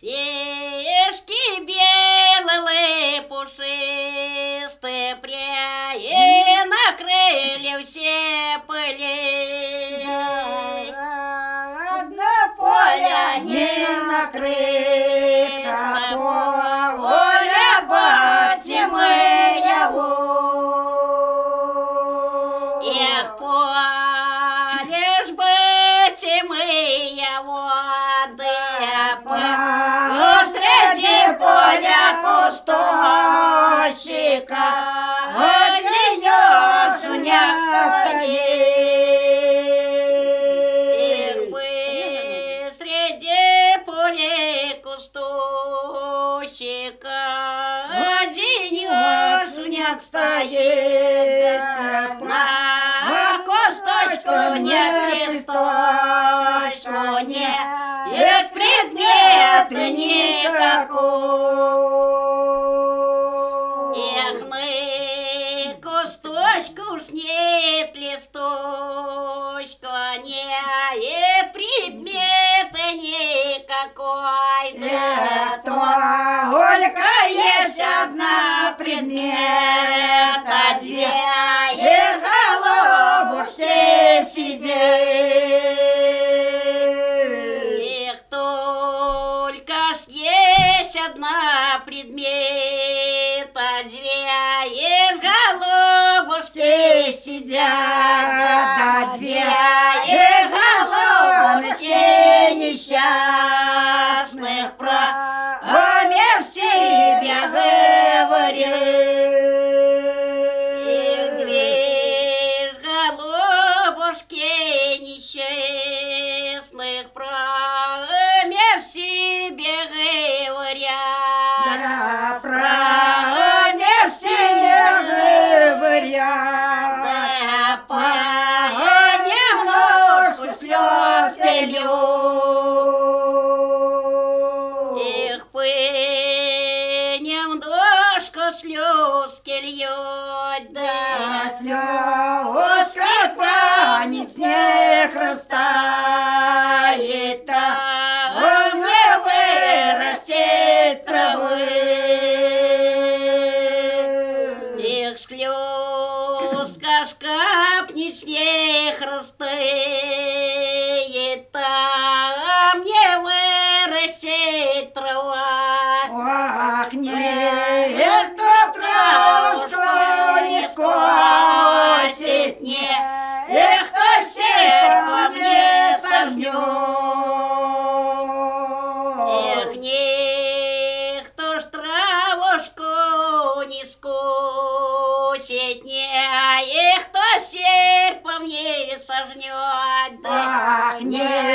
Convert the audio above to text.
Сешки белые, пушистые, пряи накрыли все пыли. Одно поле не накрыто, поле бати моего. Эх, поле ж бати моего, среди поля кусточка оденешня Эх, бы среди поля кусточка оденешня стоит на кусточку нет листочку, нет предмета никакого. Эх, мы кусточку уж нет листочка, нет предмета никакой. Только есть одна предмета, две и головушки сидеть. Эх, только ж есть одна предмета, две и головушки сидят, две и головушки несчастных промеж себя говорит. Две головушки несчастных промеж себе говорят. Да, промеж себя говорят. Да, понемножку слез льют. Эх, немножко слезки льет, Да, слезка память снег растает, уже вырастет травы. Эх, слезка ж капнет, снег растает, там не вырастет трава. Ах, нет, кто травушку не скосит, не, эх, кто сердце мне сожмет. Эх, никто ж травушку не скосит, не, эх, кто серп по мне сожнет. Ах, нет.